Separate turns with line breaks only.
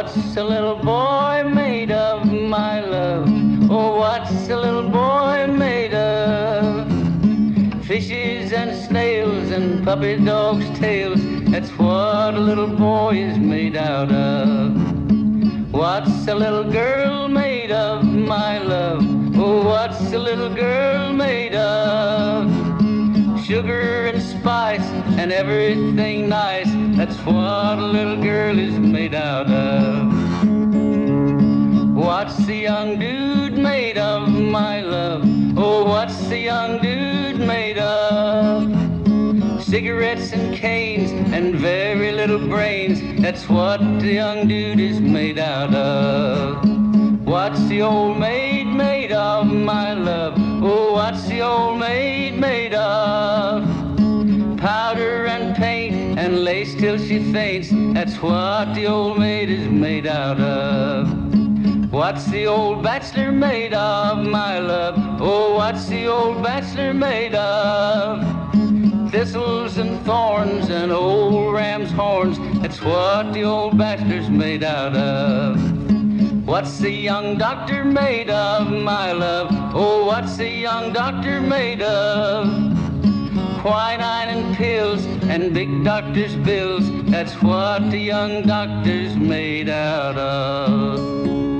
What's a little boy made of, my love? Oh, what's a little boy made of? Fishes and snails and puppy dogs' tails, that's what a little boy is made out of. What's a little girl made of, my love? Oh, what's a little girl made of? Sugar and spice and everything nice, that's what a little girl is made out of. What's the young dude made of, my love? Oh, what's the young dude made of? Cigarettes and canes and very little brains, that's what the young dude is made out of. What's the old maid made of, my love? Oh, what's the old maid made of? Powder and paint and lace till she faints, that's what the old maid is made out of. What's the old bachelor made of, my love? Oh, what's the old bachelor made of? Thistles and thorns and old ram's horns, that's what the old bachelor's made out of. What's the young doctor made of, my love? Oh, what's the young doctor made of? Quinine and pills and big doctor's bills, that's what the young doctor's made out of.